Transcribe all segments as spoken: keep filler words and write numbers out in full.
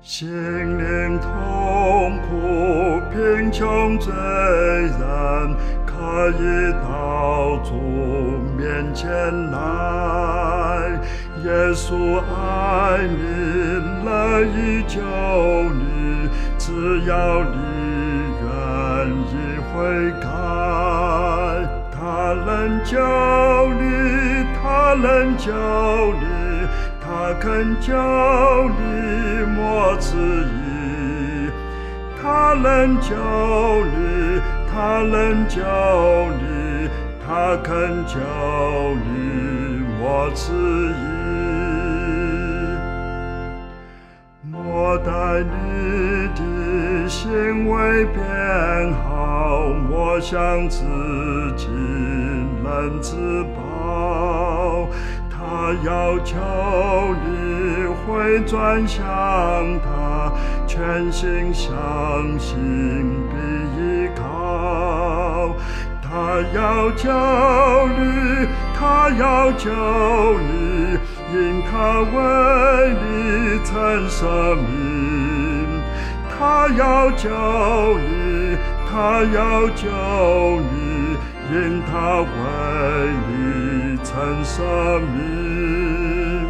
心灵痛苦、贫穷罪人，可以到主面前来。耶稣爱你，乐意救你，只要你愿意悔改。他能救你，他能救你，他肯救你，莫迟疑。他能救你，他能救你，他肯救你，莫迟疑。莫待你的行为变好，莫想自己能自保。他要求你回转向他，全心相信必依靠。他要救你，他要救你，因他为你曾舍命。他要救你，他要救你，因他为你曾舍命。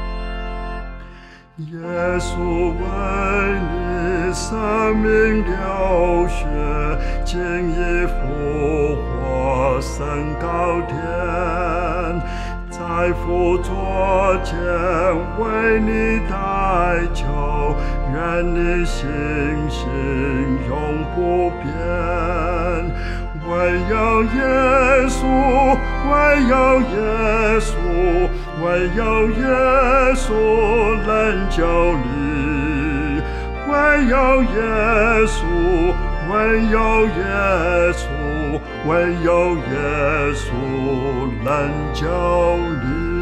耶稣为你生命流血，今已复活升高天，在父座前为你代求，愿你信心永不变。唯有耶稣，唯有耶稣，唯有耶稣能救你。唯有耶稣，唯有耶稣，唯有耶稣能救你。